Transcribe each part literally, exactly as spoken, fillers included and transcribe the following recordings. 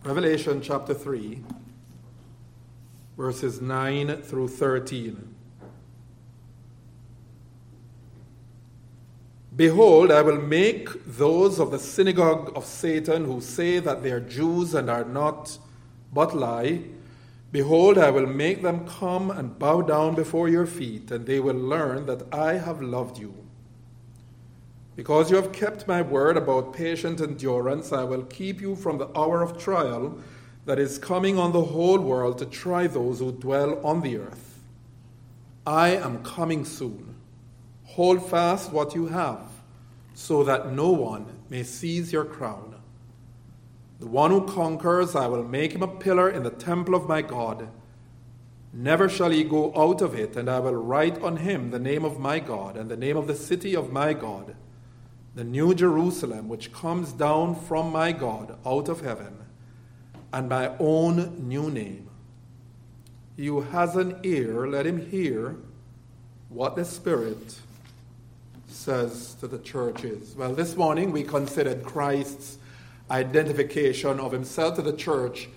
Revelation chapter three, verses nine through thirteen. Behold, I will make those of the synagogue of Satan who say that they are Jews and are not, but lie. Behold, I will make them come and bow down before your feet, and they will learn that I have loved you. Because you have kept my word about patient endurance, I will keep you from the hour of trial that is coming on the whole world to try those who dwell on the earth. I am coming soon. Hold fast what you have, so that no one may seize your crown. The one who conquers, I will make him a pillar in the temple of my God. Never shall he go out of it, and I will write on him the name of my God and the name of the city of my God, the new Jerusalem, which comes down from my God out of heaven, and my own new name. He who has an ear, let him hear what the Spirit says to the churches. Well, this morning we considered Christ's identification of himself to the church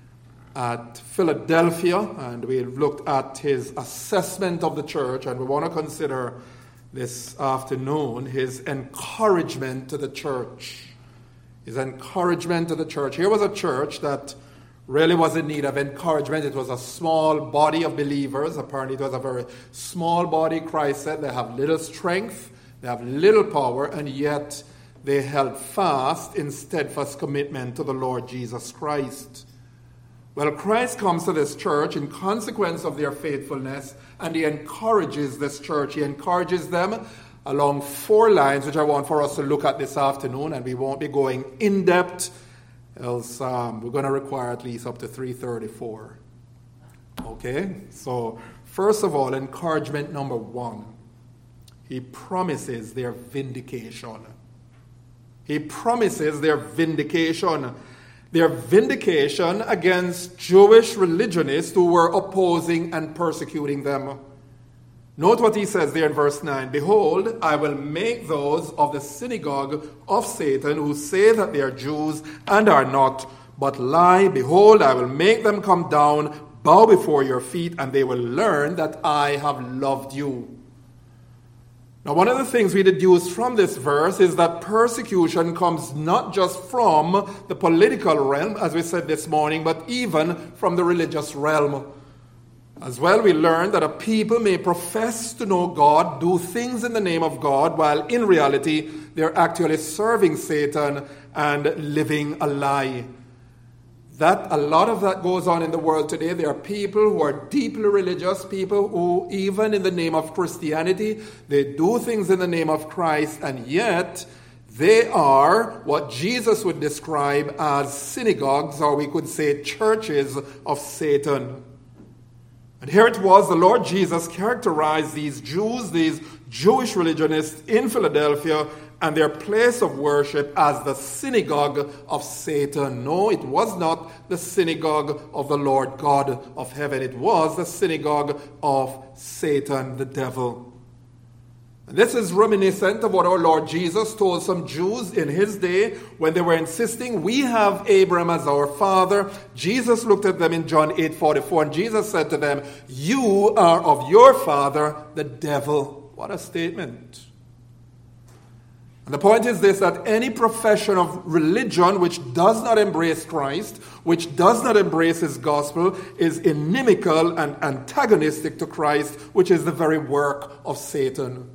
at Philadelphia, and we looked at his assessment of the church, and we want to consider this afternoon his encouragement to the church. His encouragement to the church. Here was a church that really was in need of encouragement. It was a small body of believers. Apparently it was a very small body. Christ said they have little strength, they have little power, and yet they held fast in steadfast commitment to the Lord Jesus Christ. Well, Christ comes to this church in consequence of their faithfulness, and he encourages this church. He encourages them along four lines, which I want for us to look at this afternoon, and we won't be going in depth, else um, we're going to require at least up to three thirty-four. Okay, so first of all, encouragement number one. He promises their vindication. He promises their vindication. Their vindication against Jewish religionists who were opposing and persecuting them. Note what he says there in verse nine. Behold, I will make those of the synagogue of Satan who say that they are Jews and are not, but lie. Behold, I will make them come down, bow before your feet, and they will learn that I have loved you. Now, one of the things we deduce from this verse is that persecution comes not just from the political realm, as we said this morning, but even from the religious realm. As well, we learn that a people may profess to know God, do things in the name of God, while in reality they're actually serving Satan and living a lie. That a lot of that goes on in the world today. There are people who are deeply religious, people who, even in the name of Christianity, they do things in the name of Christ, and yet they are what Jesus would describe as synagogues, or we could say churches of Satan. And here it was, the Lord Jesus characterized these Jews, these Jewish religionists in Philadelphia, and their place of worship as the synagogue of Satan. No, it was not the synagogue of the Lord God of heaven. It was the synagogue of Satan, the devil. And this is reminiscent of what our Lord Jesus told some Jews in his day when they were insisting, we have Abraham as our father. Jesus looked at them in John eight forty-four, and Jesus said to them, you are of your father, the devil. What a statement. And the point is this, that any profession of religion which does not embrace Christ, which does not embrace his gospel, is inimical and antagonistic to Christ, which is the very work of Satan.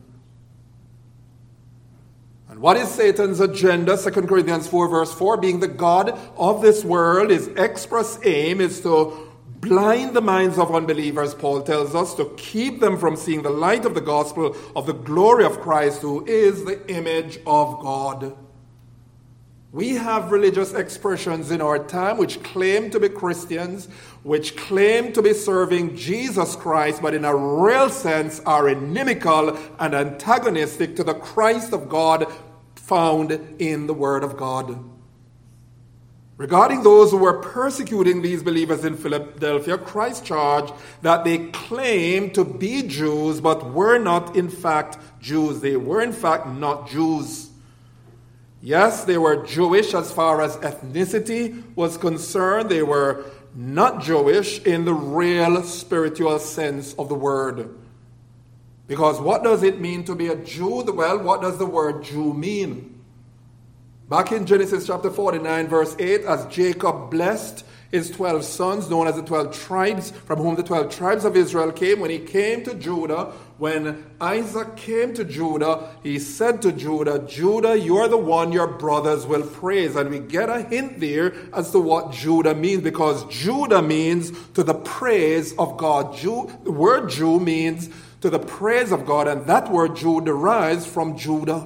And what is Satan's agenda? Second Corinthians four verse four, being the God of this world, his express aim is to blind the minds of unbelievers, Paul tells us, to keep them from seeing the light of the gospel of the glory of Christ, who is the image of God. We have religious expressions in our time which claim to be Christians, which claim to be serving Jesus Christ, but in a real sense are inimical and antagonistic to the Christ of God found in the Word of God. Regarding those who were persecuting these believers in Philadelphia, Christ charged that they claimed to be Jews, but were not in fact Jews. They were in fact not Jews. Yes, they were Jewish as far as ethnicity was concerned. They were not Jewish in the real spiritual sense of the word. Because what does it mean to be a Jew? Well, what does the word Jew mean? Back in Genesis chapter forty-nine, verse eight, as Jacob blessed his twelve sons, known as the twelve tribes, from whom the twelve tribes of Israel came, when he came to Judah, when Isaac came to Judah, he said to Judah, Judah, you're the one your brothers will praise. And we get a hint there as to what Judah means, because Judah means to the praise of God. Jew, the word Jew means to the praise of God, and that word Jew derives from Judah.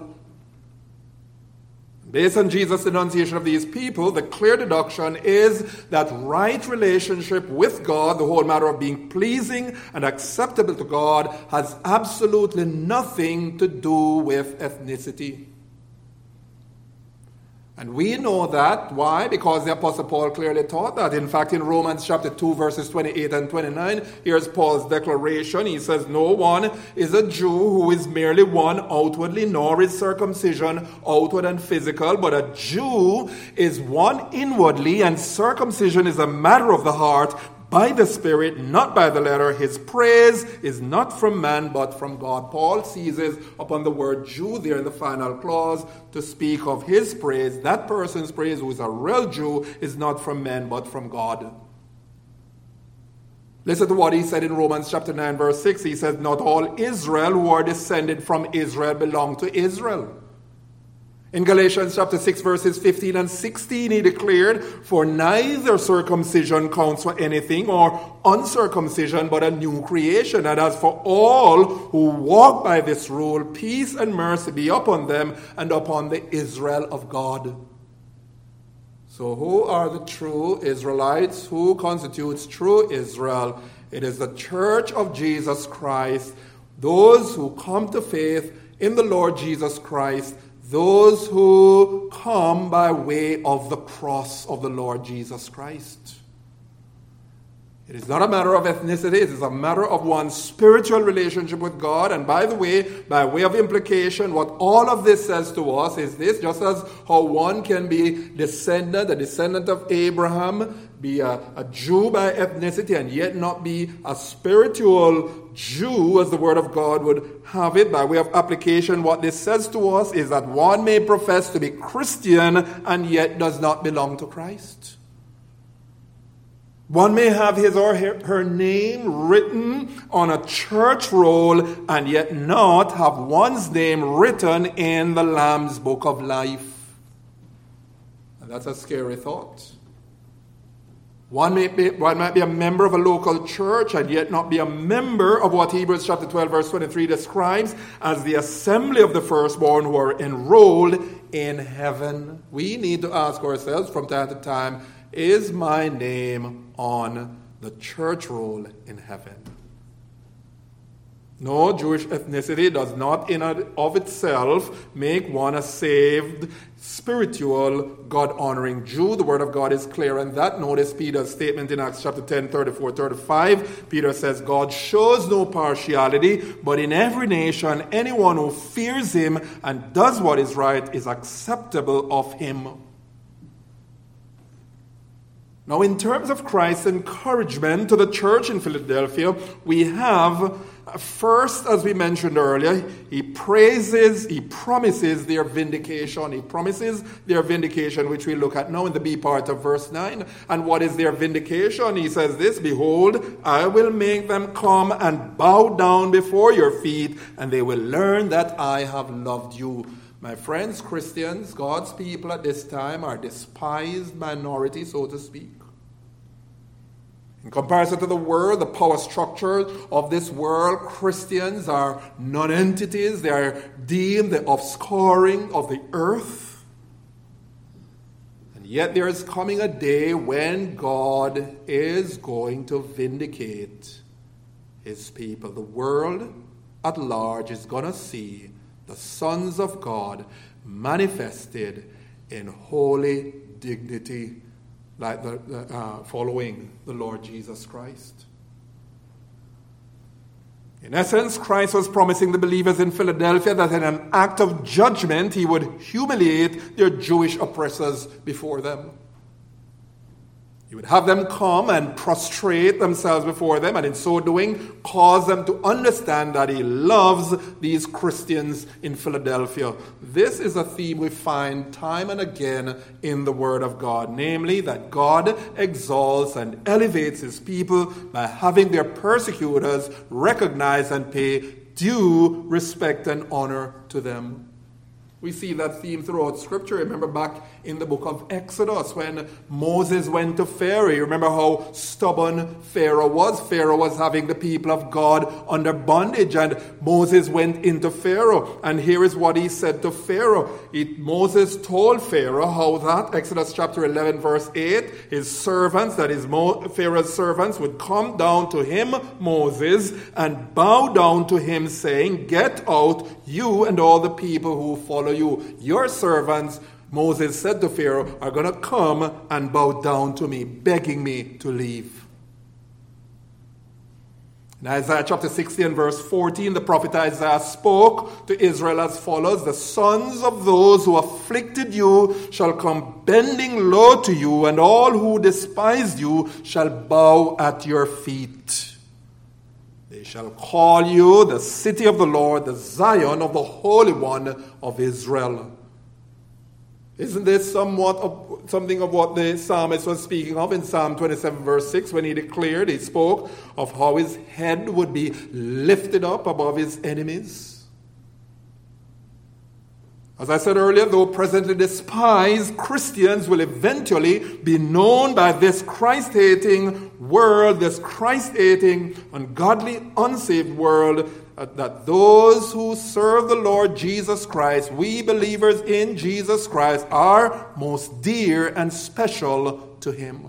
Based on Jesus' denunciation of these people, the clear deduction is that right relationship with God, the whole matter of being pleasing and acceptable to God, has absolutely nothing to do with ethnicity. And we know that. Why? Because the Apostle Paul clearly taught that. In fact, in Romans chapter two, verses twenty-eight and twenty-nine, here's Paul's declaration. He says, no one is a Jew who is merely one outwardly, nor is circumcision outward and physical, but a Jew is one inwardly, and circumcision is a matter of the heart, by the Spirit, not by the letter. His praise is not from man, but from God. Paul seizes upon the word Jew there in the final clause to speak of his praise. That person's praise, who is a real Jew, is not from men, but from God. Listen to what he said in Romans chapter nine, verse six. He says, not all Israel who are descended from Israel belong to Israel. In Galatians chapter six, verses fifteen and sixteen, he declared, for neither circumcision counts for anything, or uncircumcision, but a new creation. And as for all who walk by this rule, peace and mercy be upon them and upon the Israel of God. So who are the true Israelites? Who constitutes true Israel? It is the church of Jesus Christ, those who come to faith in the Lord Jesus Christ, those who come by way of the cross of the Lord Jesus Christ. It is not a matter of ethnicity. It is a matter of one's spiritual relationship with God. And by the way, by way of implication, what all of this says to us is this: just as how one can be descendant, a descendant of Abraham, be a, a Jew by ethnicity, and yet not be a spiritual Jew, as the Word of God would have it. By way of application, what this says to us is that one may profess to be Christian and yet does not belong to Christ. One may have his or her name written on a church roll and yet not have one's name written in the Lamb's Book of Life. And that's a scary thought. One, may be, one might be a member of a local church and yet not be a member of what Hebrews chapter twelve verse twenty-three describes as the assembly of the firstborn who are enrolled in heaven. We need to ask ourselves from time to time, is my name on the church roll in heaven? No, Jewish ethnicity does not in and of itself make one a saved, spiritual, God-honoring Jew. The Word of God is clear on that. Notice Peter's statement in Acts chapter ten, thirty-four, thirty-five. Peter says, God shows no partiality, but in every nation, anyone who fears him and does what is right is acceptable of him. Now, in terms of Christ's encouragement to the church in Philadelphia, we have, first, as we mentioned earlier, he praises, he promises their vindication. He promises their vindication, which we look at now in the B part of verse nine. And what is their vindication? He says this: behold, I will make them come and bow down before your feet, and they will learn that I have loved you. My friends, Christians, God's people at this time are a despised minority, so to speak. In comparison to the world, the power structure of this world, Christians are non-entities. They are deemed the offscouring of the earth. And yet there is coming a day when God is going to vindicate his people. The world at large is going to see the sons of God manifested in holy dignity, like the, the uh, following the Lord Jesus Christ. In essence, Christ was promising the believers in Philadelphia that in an act of judgment, he would humiliate their Jewish oppressors before them. He would have them come and prostrate themselves before them, and in so doing, cause them to understand that he loves these Christians in Philadelphia. This is a theme we find time and again in the Word of God, namely that God exalts and elevates his people by having their persecutors recognize and pay due respect and honor to them. We see that theme throughout Scripture. Remember back in the book of Exodus when Moses went to Pharaoh. You remember how stubborn Pharaoh was? Pharaoh was having the people of God under bondage, and Moses went into Pharaoh. And here is what he said to Pharaoh. He, Moses told Pharaoh how that, Exodus chapter eleven verse eight, his servants, that is Mo, Pharaoh's servants, would come down to him, Moses, and bow down to him, saying, "Get out, you and all the people who follow you. Your servants," Moses said to Pharaoh, "are going to come and bow down to me, begging me to leave." In Isaiah chapter sixty and verse fourteen, the prophet Isaiah spoke to Israel as follows: "The sons of those who afflicted you shall come bending low to you, and all who despised you shall bow at your feet. They shall call you the city of the Lord, the Zion of the Holy One of Israel." Isn't this somewhat of, something of what the psalmist was speaking of in Psalm twenty-seven verse six when he declared, he spoke of how his head would be lifted up above his enemies? As I said earlier, though presently despised, Christians will eventually be known by this Christ-hating world, this Christ-hating, ungodly, unsaved world, that those who serve the Lord Jesus Christ, we believers in Jesus Christ, are most dear and special to him.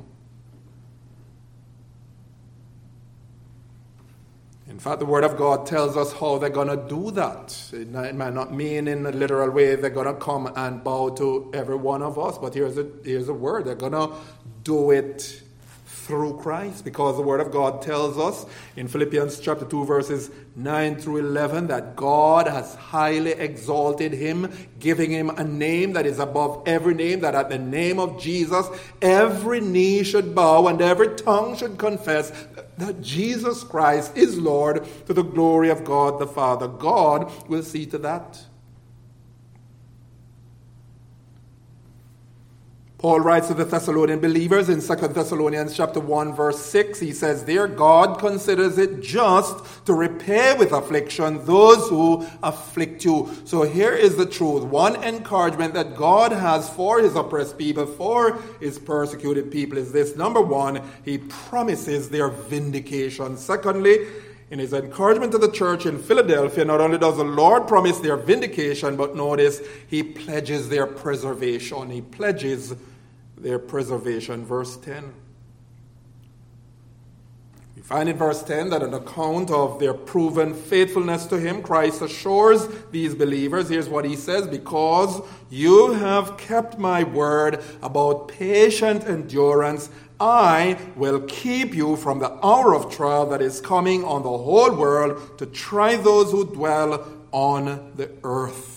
In fact, the Word of God tells us how they're going to do that. It might not mean in a literal way they're going to come and bow to every one of us, but here's a, here's a word. They're going to do it through Christ, because the Word of God tells us in Philippians chapter two verses nine through eleven that God has highly exalted him, giving him a name that is above every name, that at the name of Jesus every knee should bow and every tongue should confess that Jesus Christ is Lord, to the glory of God the Father. God will see to that. Paul writes to the Thessalonian believers in Second Thessalonians chapter one verse six. He says, "There God considers it just to repay with affliction those who afflict you." So here is the truth. One encouragement that God has for his oppressed people, for his persecuted people, is this. Number one, he promises their vindication. Secondly, in his encouragement to the church in Philadelphia, not only does the Lord promise their vindication, but notice he pledges their preservation. He pledges their preservation. Verse ten. We find in verse ten that an account of their proven faithfulness to him, Christ assures these believers, here's what he says: "Because you have kept my word about patient endurance, I will keep you from the hour of trial that is coming on the whole world to try those who dwell on the earth."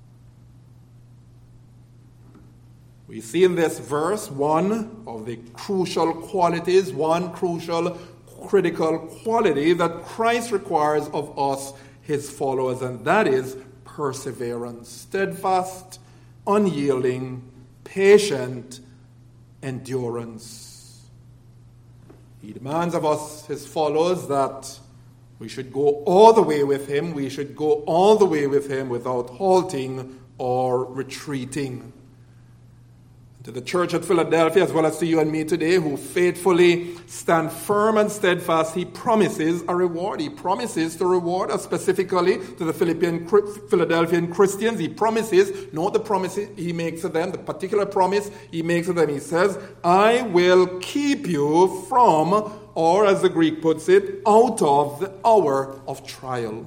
We see in this verse one of the crucial qualities, one crucial critical quality that Christ requires of us, his followers, and that is perseverance. Steadfast, unyielding, patient endurance. He demands of us, his followers, that we should go all the way with him. We should go all the way with him without halting or retreating. To the church at Philadelphia, as well as to you and me today, who faithfully stand firm and steadfast, he promises a reward. He promises to reward us, specifically to the Philippian, Philadelphian Christians. He promises, note the promise he makes to them, the particular promise he makes to them. He says, "I will keep you from," or as the Greek puts it, "out of the hour of trial."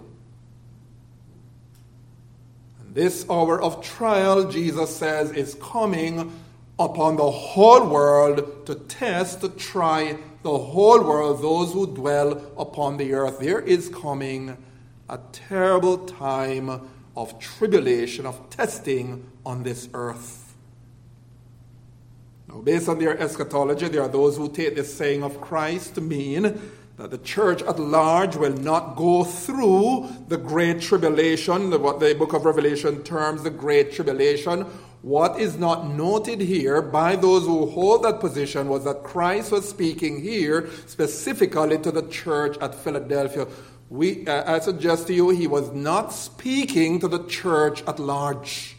And this hour of trial, Jesus says, is coming upon the whole world to test, to try the whole world, those who dwell upon the earth. There is coming a terrible time of tribulation, of testing on this earth. Now, based on their eschatology, there are those who take this saying of Christ to mean that the church at large will not go through the great tribulation, what the book of Revelation terms the great tribulation. What is not noted here by those who hold that position was that Christ was speaking here specifically to the church at Philadelphia. We, uh, I suggest to you, he was not speaking to the church at large.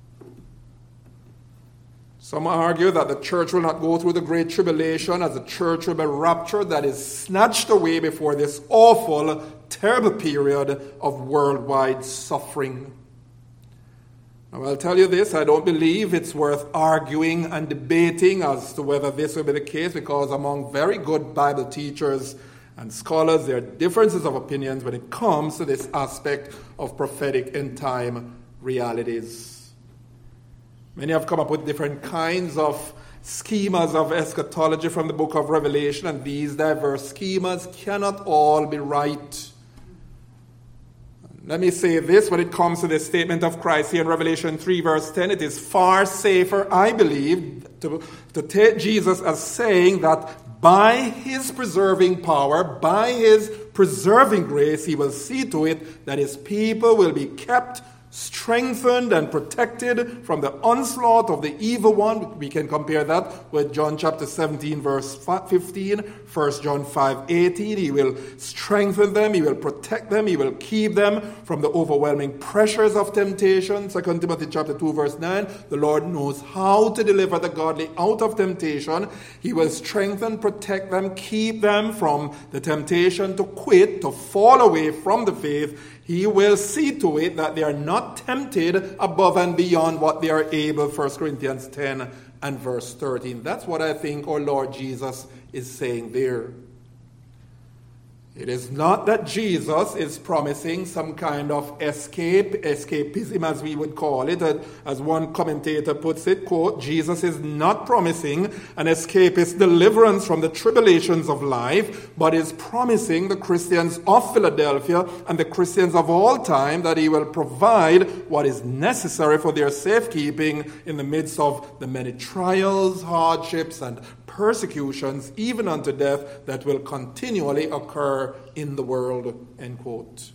Some argue that the church will not go through the great tribulation as the church will be raptured, that is snatched away before this awful, terrible period of worldwide suffering. Now, I'll tell you this, I don't believe it's worth arguing and debating as to whether this will be the case, because among very good Bible teachers and scholars, there are differences of opinions when it comes to this aspect of prophetic end-time realities. Many have come up with different kinds of schemas of eschatology from the book of Revelation, and these diverse schemas cannot all be right. Let me say this when it comes to this statement of Christ here in Revelation three verse ten. It is far safer, I believe, to, to take Jesus as saying that by his preserving power, by his preserving grace, he will see to it that his people will be kept strengthened and protected from the onslaught of the evil one. We can compare that with John chapter seventeen, verse fifteen, First John five eighteen. He will strengthen them, he will protect them, he will keep them from the overwhelming pressures of temptation. Second Timothy chapter two, verse nine. The Lord knows how to deliver the godly out of temptation. He will strengthen, protect them, keep them from the temptation to quit, to fall away from the faith. He will see to it that they are not tempted above and beyond what they are able, First Corinthians ten and verse thirteen. That's what I think our Lord Jesus is saying there. It is not that Jesus is promising some kind of escape, escapism as we would call it. As one commentator puts it, quote, Jesus is not promising an escapist deliverance from the tribulations of life, but is promising the Christians of Philadelphia and the Christians of all time that he will provide what is necessary for their safekeeping in the midst of the many trials, hardships, and persecutions, even unto death, that will continually occur in the world, end quote.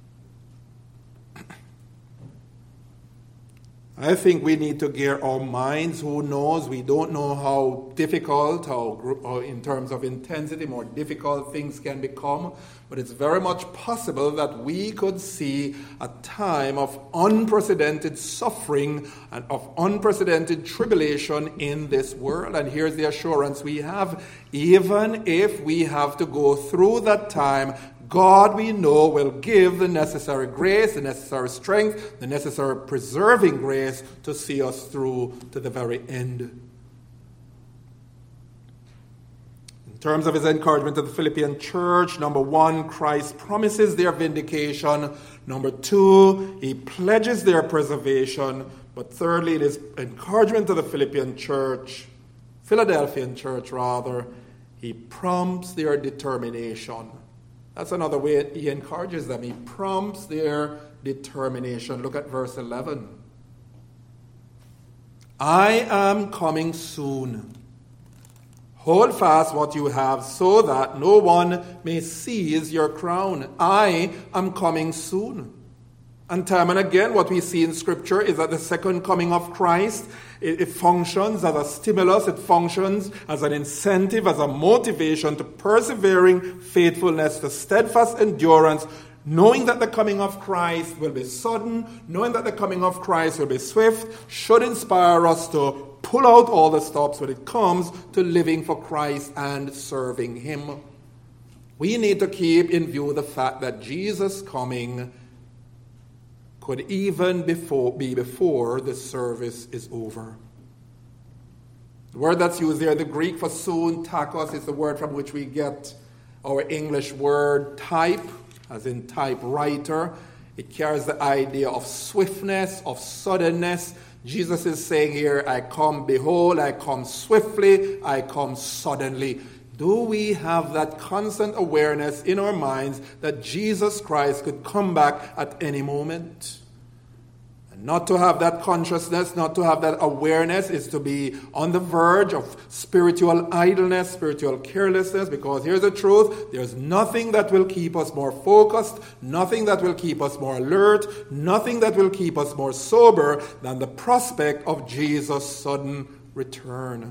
I think we need to gear our minds. Who knows? We don't know how difficult, how, how in terms of intensity, more difficult things can become. But it's very much possible that we could see a time of unprecedented suffering and of unprecedented tribulation in this world. And here's the assurance we have. Even if we have to go through that time, God, we know, will give the necessary grace, the necessary strength, the necessary preserving grace to see us through to the very end. In terms of his encouragement to the Philippian church, number one, Christ promises their vindication. Number two, he pledges their preservation. But thirdly, it is encouragement to the Philippian church, Philadelphian church rather, he prompts their determination. That's another way he encourages them. He prompts their determination. Look at verse eleven. I am coming soon. Hold fast what you have so that no one may seize your crown. I am coming soon. And time and again, what we see in Scripture is that the second coming of Christ, it, it functions as a stimulus, it functions as an incentive, as a motivation to persevering faithfulness, to steadfast endurance, knowing that the coming of Christ will be sudden, knowing that the coming of Christ will be swift, should inspire us to pull out all the stops when it comes to living for Christ and serving him. We need to keep in view the fact that Jesus' coming could even before, be before the service is over. The word that's used there, the Greek for soon, takos, is the word from which we get our English word type, as in typewriter. It carries the idea of swiftness, of suddenness. Jesus is saying here, I come, behold, I come swiftly, I come suddenly. Do we have that constant awareness in our minds that Jesus Christ could come back at any moment? And not to have that consciousness, not to have that awareness, is to be on the verge of spiritual idleness, spiritual carelessness, because here's the truth, there's nothing that will keep us more focused, nothing that will keep us more alert, nothing that will keep us more sober than the prospect of Jesus' sudden return.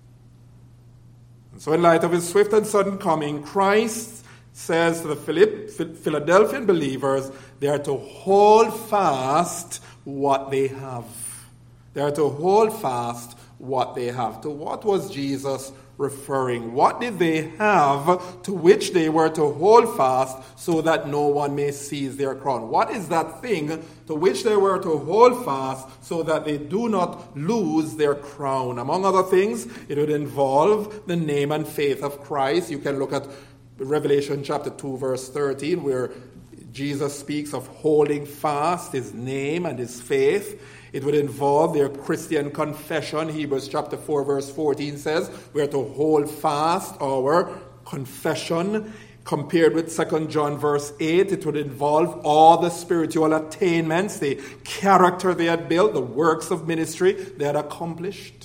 So in light of his swift and sudden coming, Christ says to the Philadelphian believers, they are to hold fast what they have. They are to hold fast what they have. To what was Jesus referring? What did they have to which they were to hold fast so that no one may seize their crown? What is that thing to which they were to hold fast so that they do not lose their crown? Among other things, it would involve the name and faith of Christ. You can look at Revelation chapter two, verse thirteen, where Jesus speaks of holding fast his name and his faith. It would involve their Christian confession. Hebrews chapter four, verse fourteen says we are to hold fast our confession. Compared with Second John verse eight, it would involve all the spiritual attainments, the character they had built, the works of ministry they had accomplished.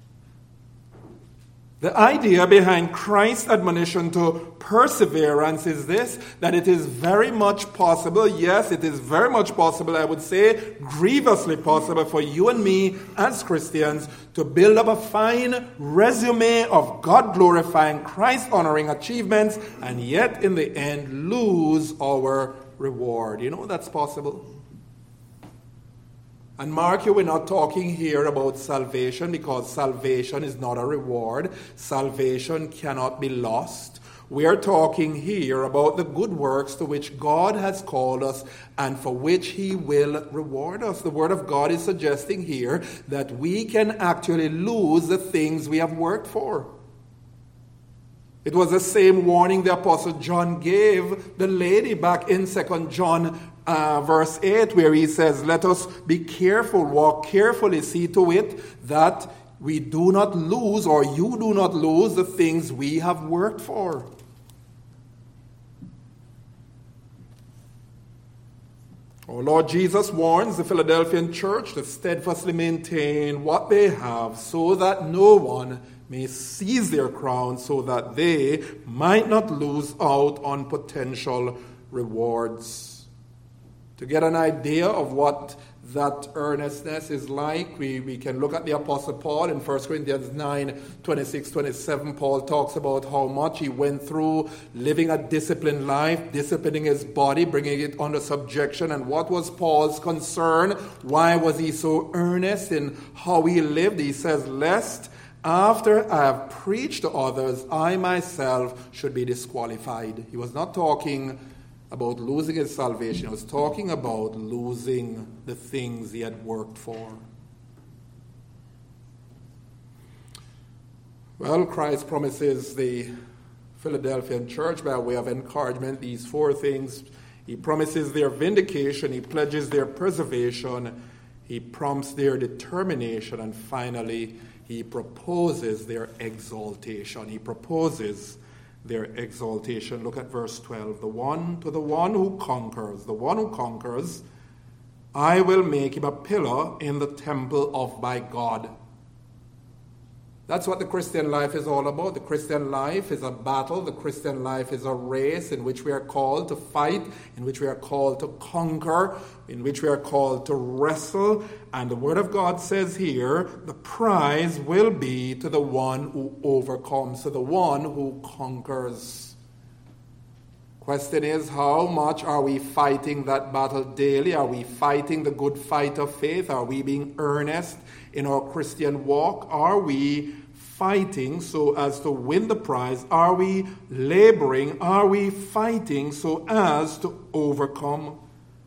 The idea behind Christ's admonition to perseverance is this, that it is very much possible, yes, it is very much possible, I would say, grievously possible for you and me as Christians to build up a fine resume of God-glorifying, Christ-honoring achievements, and yet in the end lose our reward. You know that's possible? And mark you, we're not talking here about salvation, because salvation is not a reward. Salvation cannot be lost. We are talking here about the good works to which God has called us and for which he will reward us. The Word of God is suggesting here that we can actually lose the things we have worked for. It was the same warning the Apostle John gave the lady back in Second John Uh, verse eight, where he says, let us be careful, walk carefully, see to it that we do not lose, or you do not lose, the things we have worked for. Our Lord Jesus warns the Philadelphian church to steadfastly maintain what they have so that no one may seize their crown, so that they might not lose out on potential rewards. To get an idea of what that earnestness is like, we, we can look at the Apostle Paul in First Corinthians nine, twenty-six, twenty-seven. Paul talks about how much he went through living a disciplined life, disciplining his body, bringing it under subjection. And what was Paul's concern? Why was he so earnest in how he lived? He says, lest after I have preached to others, I myself should be disqualified. He was not talking about losing his salvation. He was talking about losing the things he had worked for. Well, Christ promises the Philadelphian church, by way of encouragement, these four things. He promises their vindication, he pledges their preservation, he prompts their determination, and finally, he proposes their exaltation. He proposes their exaltation. Look at verse twelve. The one to the one who conquers, the one who conquers, I will make him a pillar in the temple of my God. That's what the Christian life is all about. The Christian life is a battle. The Christian life is a race in which we are called to fight, in which we are called to conquer, in which we are called to wrestle. And the Word of God says here, the prize will be to the one who overcomes, to the one who conquers. Question is, how much are we fighting that battle daily? Are we fighting the good fight of faith? Are we being earnest in our Christian walk? Are we fighting so as to win the prize? Are we laboring? Are we fighting so as to overcome?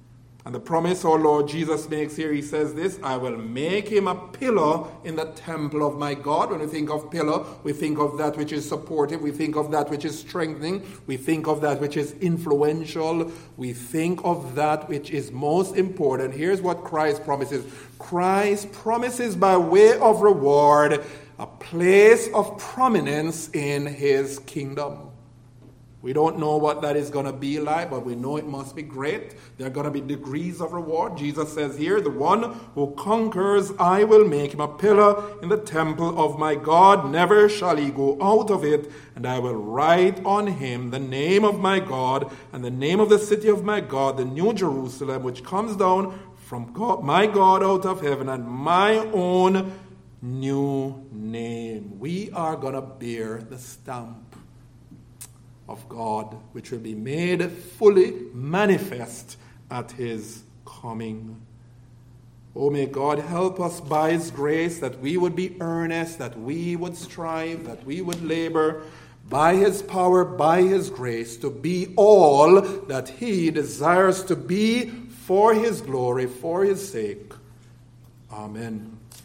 And the promise our Lord Jesus makes here, he says this, I will make him a pillar in the temple of my God. When we think of pillar, we think of that which is supportive. We think of that which is strengthening. We think of that which is influential. We think of that which is most important. Here's what Christ promises. Christ promises by way of reward a place of prominence in his kingdom. We don't know what that is going to be like, but we know it must be great. There are going to be degrees of reward. Jesus says here, the one who conquers, I will make him a pillar in the temple of my God. Never shall he go out of it. And I will write on him the name of my God and the name of the city of my God, the New Jerusalem, which comes down from God, my God out of heaven, and my own new name. We are going to bear the stamp of God, which will be made fully manifest at his coming. Oh, may God help us by his grace that we would be earnest, that we would strive, that we would labor by his power, by his grace, to be all that he desires to be for his glory, for his sake. Amen.